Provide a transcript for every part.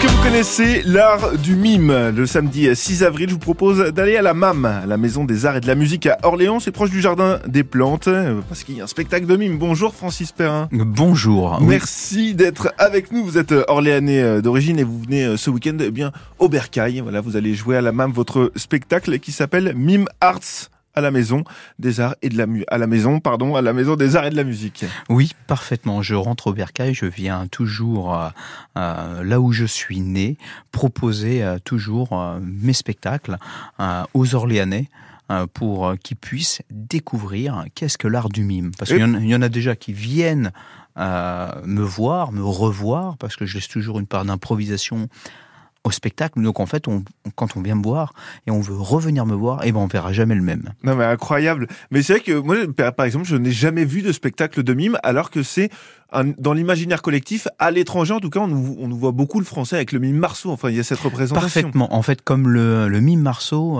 que vous connaissez l'art du mime? Le samedi 6 avril, je vous propose d'aller à la MAM, la Maison des Arts et de la Musique à Orléans. C'est proche du Jardin des Plantes, parce qu'il y a un spectacle de mime. Bonjour Francis Perrin. Bonjour. Merci d'être avec nous. Vous êtes orléanais d'origine et vous venez ce week-end au Bercail. Voilà, vous allez jouer à la MAM votre spectacle qui s'appelle Mime Arts à la Maison des Arts et de la à la Maison des Arts et de la Musique. Oui, parfaitement. Je rentre au Bercail, je viens toujours là où je suis né, proposer toujours mes spectacles aux Orléanais pour qu'ils puissent découvrir qu'est-ce que l'art du mime. Parce qu'il y en a déjà qui viennent me voir, me revoir, parce que je laisse toujours une part d'improvisation au spectacle. Donc en fait, quand on vient me voir et on veut revenir me voir, on verra jamais le même. Non mais incroyable. Mais c'est vrai que moi, par exemple, je n'ai jamais vu de spectacle de mime, alors que c'est dans l'imaginaire collectif, à l'étranger en tout cas, on nous voit beaucoup le français avec le mime Marceau. Enfin, il y a cette représentation. Parfaitement. En fait, comme le mime Marceau,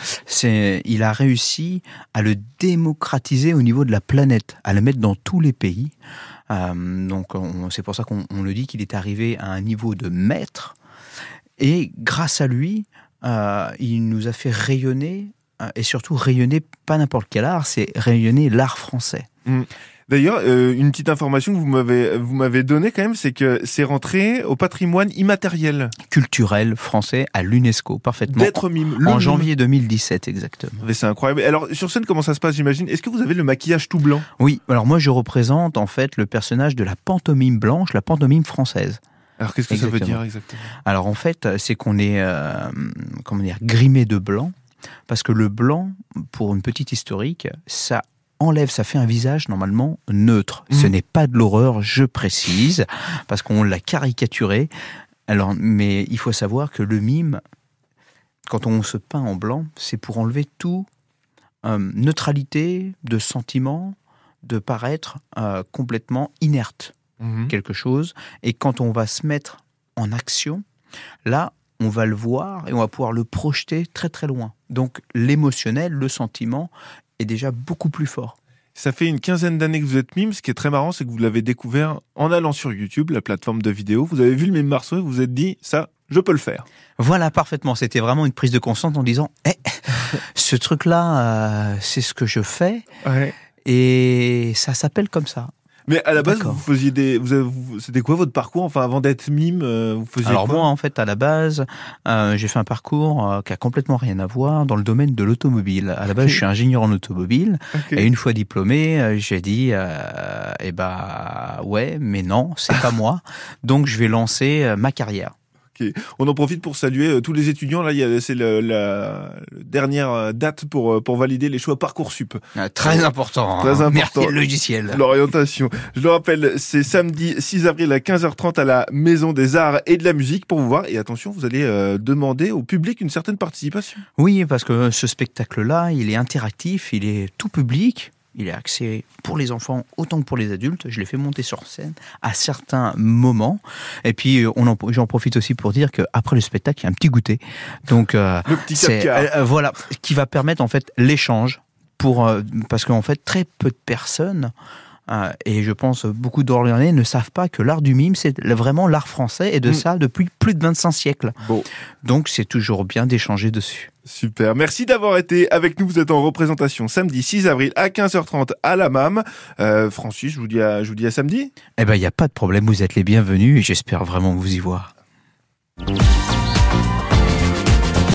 il a réussi à le démocratiser au niveau de la planète, à le mettre dans tous les pays. Donc c'est pour ça qu'on le dit qu'il est arrivé à un niveau de maître. Et grâce à lui, il nous a fait rayonner, et surtout rayonner pas n'importe quel art, c'est rayonner l'art français. D'ailleurs, une petite information que vous m'avez donnée quand même, c'est que c'est rentré au patrimoine immatériel culturel français à l'UNESCO, parfaitement. D'être mime. En janvier 2017, exactement. Mais c'est incroyable. Alors, sur scène, comment ça se passe, j'imagine? Est-ce que vous avez le maquillage tout blanc? Oui, alors moi je représente en fait le personnage de la pantomime blanche, la pantomime française. Alors, qu'est-ce que ça veut dire exactement? Alors, en fait, c'est qu'on est, grimé de blanc, parce que le blanc, pour une petite historique, ça fait un visage normalement neutre. Ce n'est pas de l'horreur, je précise, parce qu'on l'a caricaturé. Alors, mais il faut savoir que le mime, quand on se peint en blanc, c'est pour enlever tout neutralité de sentiment, de paraître complètement inerte. Quelque chose, et quand on va se mettre en action, là, on va le voir et on va pouvoir le projeter très très loin. Donc l'émotionnel, le sentiment est déjà beaucoup plus fort. Ça fait une quinzaine d'années que vous êtes mime. Ce qui est très marrant, c'est que vous l'avez découvert en allant sur YouTube, la plateforme de vidéo. Vous avez vu le mime Marceau et vous vous êtes dit, ça, je peux le faire. Voilà, parfaitement. C'était vraiment une prise de conscience en disant, ce truc-là, c'est ce que je fais, et ça s'appelle comme ça. Mais à la base, vous faisiez c'était quoi votre parcours? Enfin, avant d'être mime, vous faisiez Alors quoi? moi, en fait, à la base, j'ai fait un parcours qui a complètement rien à voir dans le domaine de l'automobile. À la base, je suis ingénieur en automobile. Et une fois diplômé, j'ai dit, ouais, mais non, c'est pas moi. Donc, je vais lancer ma carrière. On en profite pour saluer tous les étudiants. Là, c'est la dernière date pour valider les choix Parcoursup. Très important. Très important. Merci le logiciel. L'orientation. Je le rappelle, c'est samedi 6 avril à 15h30 à la Maison des Arts et de la Musique pour vous voir. Et attention, vous allez demander au public une certaine participation. Oui, parce que ce spectacle-là, il est interactif, il est tout public. Il est axé pour les enfants autant que pour les adultes. Je l'ai fait monter sur scène à certains moments. Et puis, j'en profite aussi pour dire qu'après le spectacle, il y a un petit goûter. Donc, le petit caca. Voilà, qui va permettre en fait l'échange parce qu'en fait, très peu de personnes, et je pense beaucoup d'Orléanais ne savent pas que l'art du mime, c'est vraiment l'art français et de ça depuis plus de 25 siècles. Bon. Donc, c'est toujours bien d'échanger dessus. Super. Merci d'avoir été avec nous. Vous êtes en représentation samedi 6 avril à 15h30 à la MAM. Francis, je vous dis à samedi. Il n'y a pas de problème. Vous êtes les bienvenus et j'espère vraiment vous y voir.